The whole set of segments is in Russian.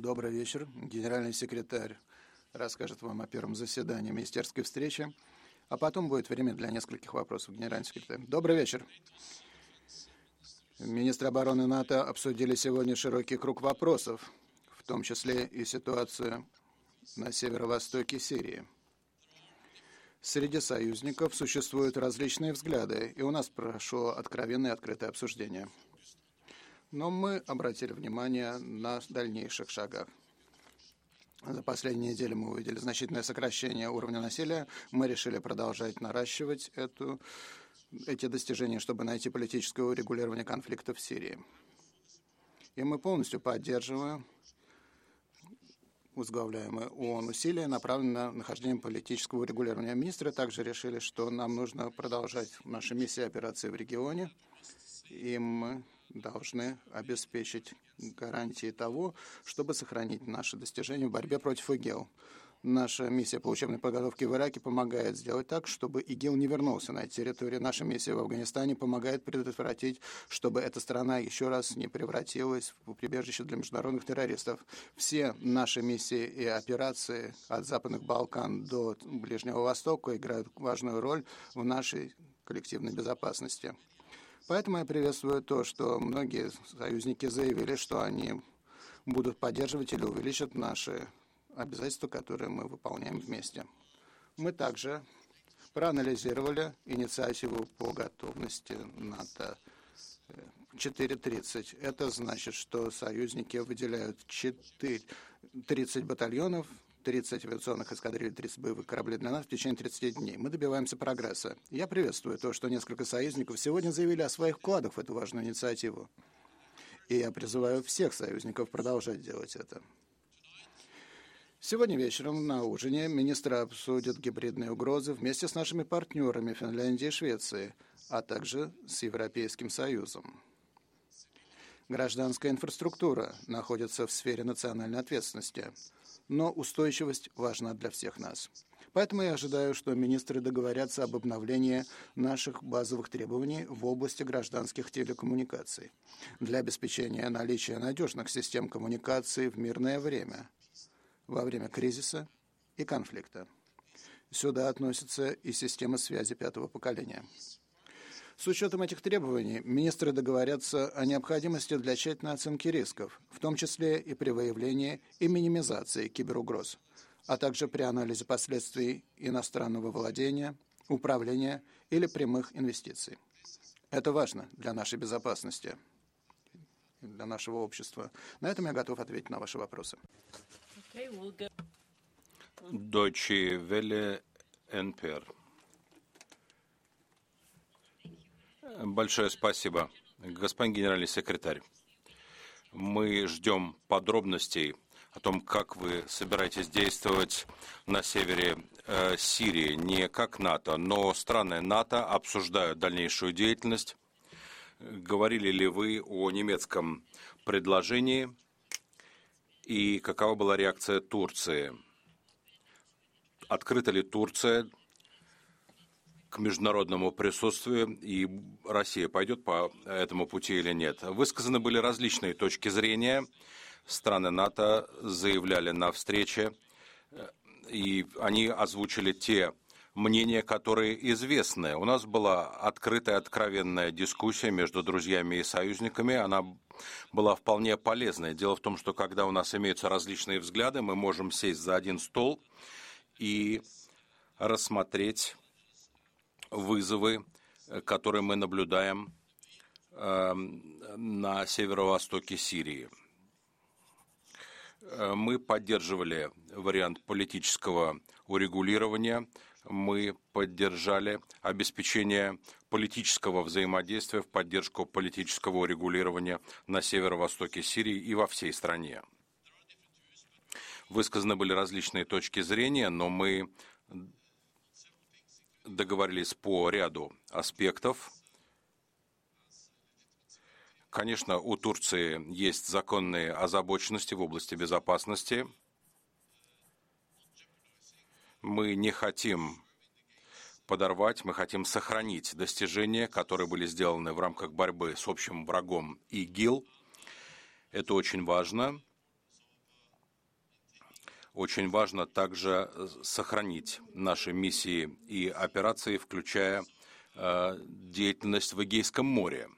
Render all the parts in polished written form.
Добрый вечер. Генеральный секретарь расскажет вам о первом заседании министерской встречи, а потом будет время для нескольких вопросов. Генеральный секретарь. Добрый вечер. Министры обороны НАТО обсудили сегодня широкий круг вопросов, в том числе и ситуацию на северо-востоке Сирии. Среди союзников существуют различные взгляды, и у нас прошло откровенное и открытое обсуждение. Но мы обратили внимание на дальнейших шагах. За последние недели мы увидели значительное сокращение уровня насилия. Мы решили продолжать наращивать эти достижения, чтобы найти политическое урегулирование конфликта в Сирии. И мы полностью поддерживаем возглавляемые ООН усилия, направленные на нахождение политического урегулирования. Министры также решили, что нам нужно продолжать наши миссии и операции в регионе, и мы должны обеспечить гарантии того, чтобы сохранить наши достижения в борьбе против ИГИЛ. Наша миссия по учебной подготовке в Ираке помогает сделать так, чтобы ИГИЛ не вернулся на территорию. Наша миссия в Афганистане помогает предотвратить, чтобы эта страна еще раз не превратилась в прибежище для международных террористов. Все наши миссии и операции от Западных Балкан до Ближнего Востока играют важную роль в нашей коллективной безопасности. Поэтому я приветствую то, что многие союзники заявили, что они будут поддерживать или увеличат наши обязательства, которые мы выполняем вместе. Мы также проанализировали инициативу по готовности НАТО 4.30. Это значит, что союзники выделяют 30 батальонов, 30 авиационных эскадрилей, 30 боевых кораблей для нас в течение 30 дней. Мы добиваемся прогресса. Я приветствую то, что несколько союзников сегодня заявили о своих вкладах в эту важную инициативу. И я призываю всех союзников продолжать делать это. Сегодня вечером на ужине министры обсудят гибридные угрозы вместе с нашими партнерами Финляндии и Швеции, а также с Европейским Союзом. Гражданская инфраструктура находится в сфере национальной ответственности, но устойчивость важна для всех нас. Поэтому я ожидаю, что министры договорятся об обновлении наших базовых требований в области гражданских телекоммуникаций для обеспечения наличия надежных систем коммуникаций в мирное время, во время кризиса и конфликта. Сюда относятся и системы связи пятого поколения. С учетом этих требований министры договорятся о необходимости для тщательной оценки рисков, в том числе и при выявлении и минимизации киберугроз, а также при анализе последствий иностранного владения, управления или прямых инвестиций. Это важно для нашей безопасности, для нашего общества. На этом я готов ответить на ваши вопросы. Deutsche Welle, NPR. Большое спасибо, господин генеральный секретарь. Мы ждем подробностей о том, как вы собираетесь действовать на севере Сирии. Не как НАТО, но страны НАТО обсуждают дальнейшую деятельность. Говорили ли вы о немецком предложении и какова была реакция Турции? Открыта ли Турция к международному присутствию, и Россия пойдет по этому пути или нет? Высказаны были различные точки зрения. Страны НАТО заявляли на встрече, и они озвучили те мнения, которые известны. У нас была открытая, откровенная дискуссия между друзьями и союзниками. Она была вполне полезной. Дело в том, что когда у нас имеются различные взгляды, мы можем сесть за один стол и рассмотреть вызовы, которые мы наблюдаем на северо-востоке Сирии. Мы поддерживали вариант политического урегулирования, мы поддержали обеспечение политического взаимодействия в поддержку политического урегулирования на северо-востоке Сирии и во всей стране. Высказаны были различные точки зрения, но мы договорились по ряду аспектов. Конечно, у Турции есть законные озабоченности в области безопасности. Мы не хотим подорвать, мы хотим сохранить достижения, которые были сделаны в рамках борьбы с общим врагом ИГИЛ. Это очень важно. Очень важно также сохранить наши миссии и операции, включая деятельность в Эгейском море.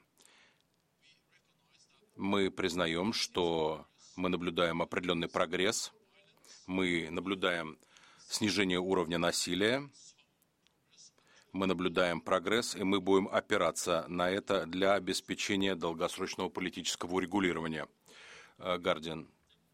Мы признаем, что мы наблюдаем определенный прогресс, мы наблюдаем снижение уровня насилия, мы наблюдаем прогресс, и мы будем опираться на это для обеспечения долгосрочного политического урегулирования. Гардиан.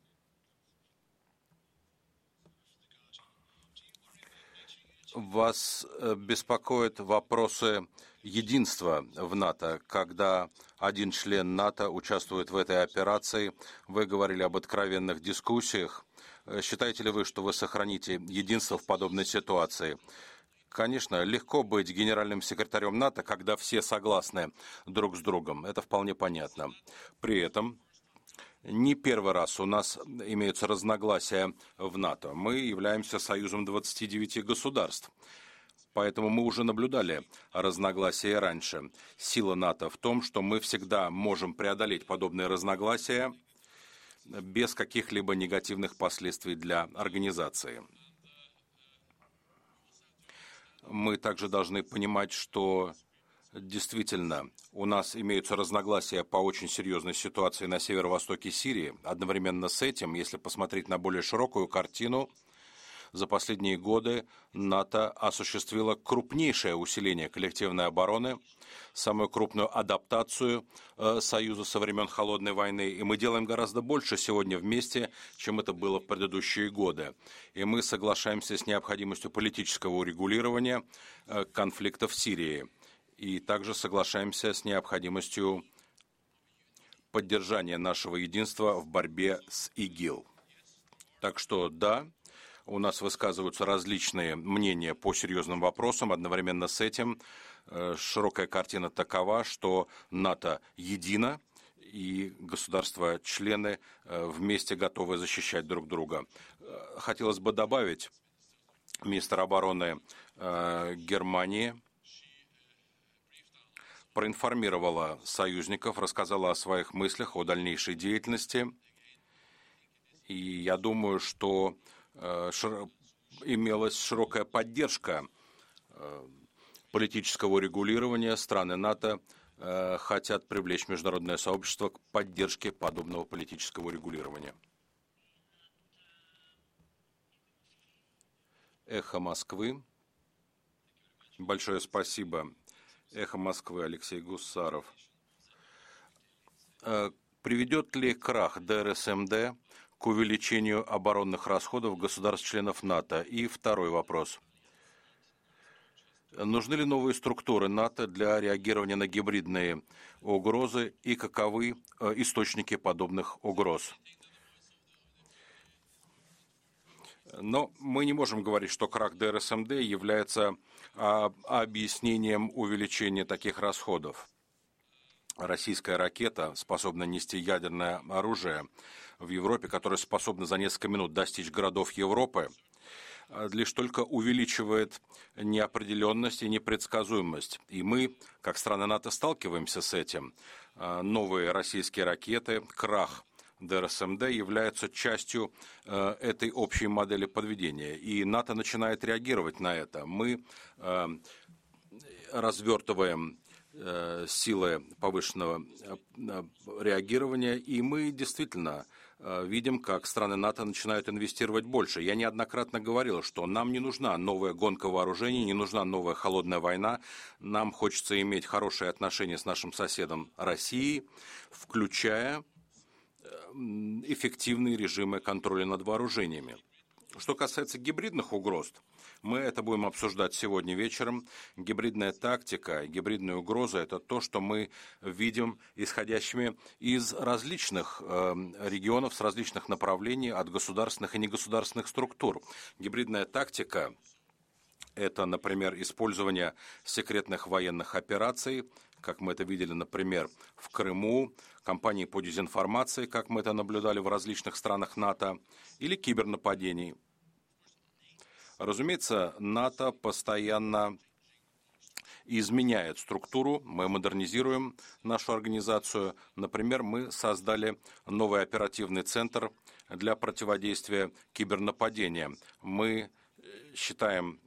Вас беспокоят вопросы единства в НАТО, когда один член НАТО участвует в этой операции. Вы говорили об откровенных дискуссиях. Считаете ли вы, что вы сохраните единство в подобной ситуации? Конечно, легко быть генеральным секретарем НАТО, когда все согласны друг с другом. Это вполне понятно. При этом не первый раз у нас имеются разногласия в НАТО. Мы являемся союзом 29 государств. Поэтому мы уже наблюдали разногласия раньше. Сила НАТО в том, что мы всегда можем преодолеть подобные разногласия без каких-либо негативных последствий для организации. Мы также должны понимать, что действительно у нас имеются разногласия по очень серьезной ситуации на северо-востоке Сирии. Одновременно с этим, если посмотреть на более широкую картину, за последние годы НАТО осуществило крупнейшее усиление коллективной обороны, самую крупную адаптацию Союза со времен Холодной войны. И мы делаем гораздо больше сегодня вместе, чем это было в предыдущие годы. И мы соглашаемся с необходимостью политического урегулирования конфликта в Сирии. И также соглашаемся с необходимостью поддержания нашего единства в борьбе с ИГИЛ. Так что да, у нас высказываются различные мнения по серьезным вопросам. Одновременно с этим широкая картина такова, что НАТО едино, и государства-члены вместе готовы защищать друг друга. Хотелось бы добавить, министр обороны Германии проинформировала союзников, рассказала о своих мыслях, о дальнейшей деятельности. И я думаю, что имелась широкая поддержка политического регулирования. Страны НАТО хотят привлечь международное сообщество к поддержке подобного политического регулирования. Эхо Москвы. Большое спасибо. Эхо Москвы, Алексей Гусаров. Приведет ли крах ДРСМД к увеличению оборонных расходов государств-членов НАТО? И второй вопрос. Нужны ли новые структуры НАТО для реагирования на гибридные угрозы и каковы источники подобных угроз? Но мы не можем говорить, что крах ДРСМД является объяснением увеличения таких расходов. Российская ракета способна нести ядерное оружие в Европе, которое способно за несколько минут достичь городов Европы, лишь только увеличивает неопределенность и непредсказуемость. И мы, как страны НАТО, сталкиваемся с этим. Новые российские ракеты, крах ДРСМД являются частью этой общей модели подведения. И НАТО начинает реагировать на это. Мы развертываем силы повышенного реагирования, и мы действительно видим, как страны НАТО начинают инвестировать больше. Я неоднократно говорил, что нам не нужна новая гонка вооружений, не нужна новая холодная война. Нам хочется иметь хорошие отношения с нашим соседом Россией, включая эффективные режимы контроля над вооружениями. Что касается гибридных угроз, мы это будем обсуждать сегодня вечером. Гибридная тактика, гибридная угроза – это то, что мы видим исходящими из различных регионов, с различных направлений, от государственных и негосударственных структур. Гибридная тактика – это, например, использование секретных военных операций, как мы это видели, например, в Крыму, кампании по дезинформации, как мы это наблюдали в различных странах НАТО, или кибернападений. Разумеется, НАТО постоянно изменяет структуру, мы модернизируем нашу организацию. Например, мы создали новый оперативный центр для противодействия кибернападениям. Мы считаем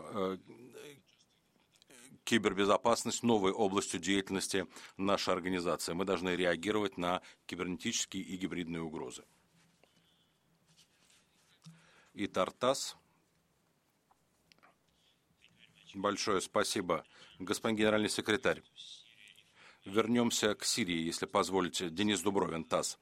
кибербезопасность новой областью деятельности нашей организации. Мы должны реагировать на кибернетические и гибридные угрозы. И Тартас. Большое спасибо, господин генеральный секретарь. Вернемся к Сирии, если позволите. Денис Дубровин, ТАСС.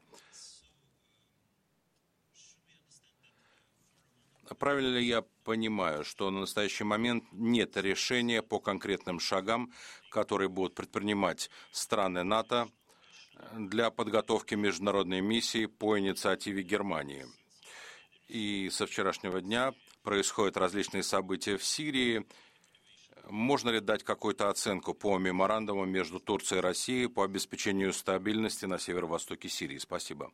Правильно ли я понимаю, что на настоящий момент нет решения по конкретным шагам, которые будут предпринимать страны НАТО для подготовки международной миссии по инициативе Германии? И со вчерашнего дня происходят различные события в Сирии. Можно ли дать какую-то оценку по меморандуму между Турцией и Россией по обеспечению стабильности на северо-востоке Сирии? Спасибо.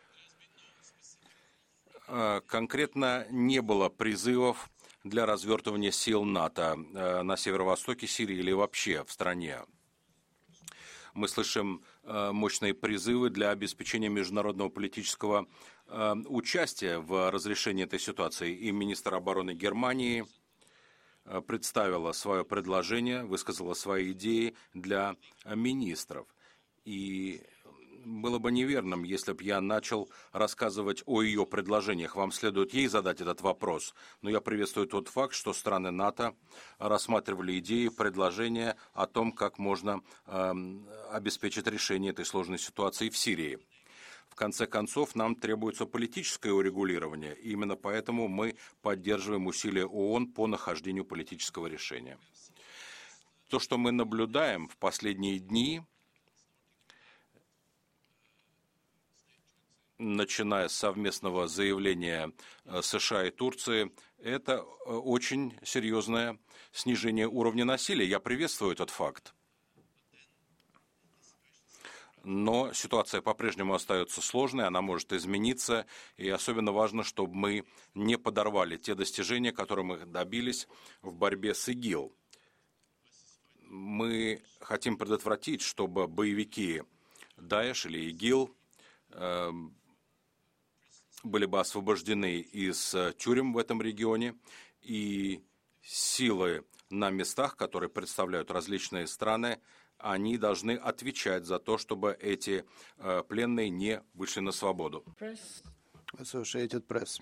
Конкретно не было призывов для развертывания сил НАТО на северо-востоке Сирии или вообще в стране. Мы слышим мощные призывы для обеспечения международного политического участия в разрешении этой ситуации. И министр обороны Германии представила свое предложение, высказала свои идеи для министров. И было бы неверным, если бы я начал рассказывать о ее предложениях. Вам следует ей задать этот вопрос. Но я приветствую тот факт, что страны НАТО рассматривали идеи, предложения о том, как можно обеспечить решение этой сложной ситуации в Сирии. В конце концов, нам требуется политическое урегулирование. И именно поэтому мы поддерживаем усилия ООН по нахождению политического решения. То, что мы наблюдаем в последние дни, начиная с совместного заявления США и Турции, это очень серьезное снижение уровня насилия. Я приветствую этот факт. Но ситуация по-прежнему остается сложной, она может измениться, и особенно важно, чтобы мы не подорвали те достижения, которые мы добились в борьбе с ИГИЛ. Мы хотим предотвратить, чтобы боевики Даиш или ИГИЛ были бы освобождены из тюрем в этом регионе, и силы на местах, которые представляют различные страны, они должны отвечать за то, чтобы эти пленные не вышли на свободу. Associated Press.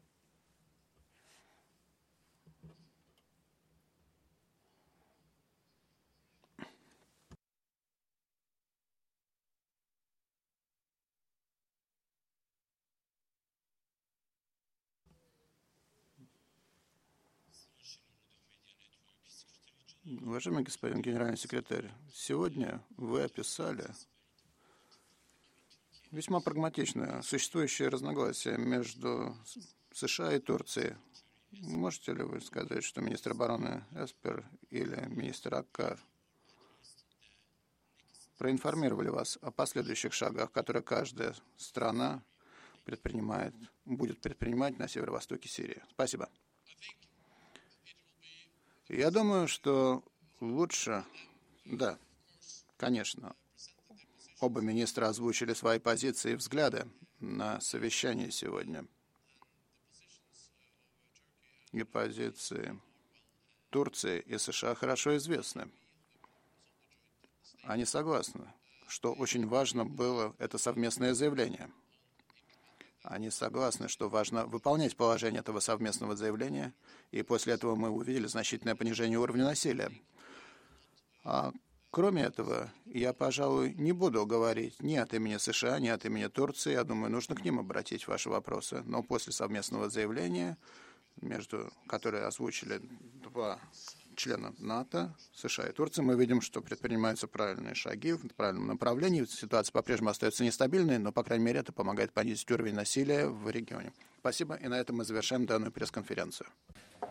Уважаемый господин генеральный секретарь, сегодня вы описали весьма прагматично существующие разногласия между США и Турцией. Можете ли вы сказать, что министр обороны Эспер или министр Аккар проинформировали вас о последующих шагах, которые каждая страна будет предпринимать на северо-востоке Сирии? Спасибо. Я думаю, что лучше, да, конечно, оба министра озвучили свои позиции и взгляды на совещании сегодня. И позиции Турции и США хорошо известны. Они согласны, что очень важно было это совместное заявление. Они согласны, что важно выполнять положение этого совместного заявления, и после этого мы увидели значительное понижение уровня насилия. Кроме этого, я, пожалуй, не буду говорить ни от имени США, ни от имени Турции. Я думаю, нужно к ним обратить ваши вопросы. Но после совместного заявления, которые озвучили два члена НАТО, США и Турции, мы видим, что предпринимаются правильные шаги в правильном направлении. Ситуация по-прежнему остается нестабильной, но, по крайней мере, это помогает понизить уровень насилия в регионе. Спасибо, и на этом мы завершаем данную пресс-конференцию.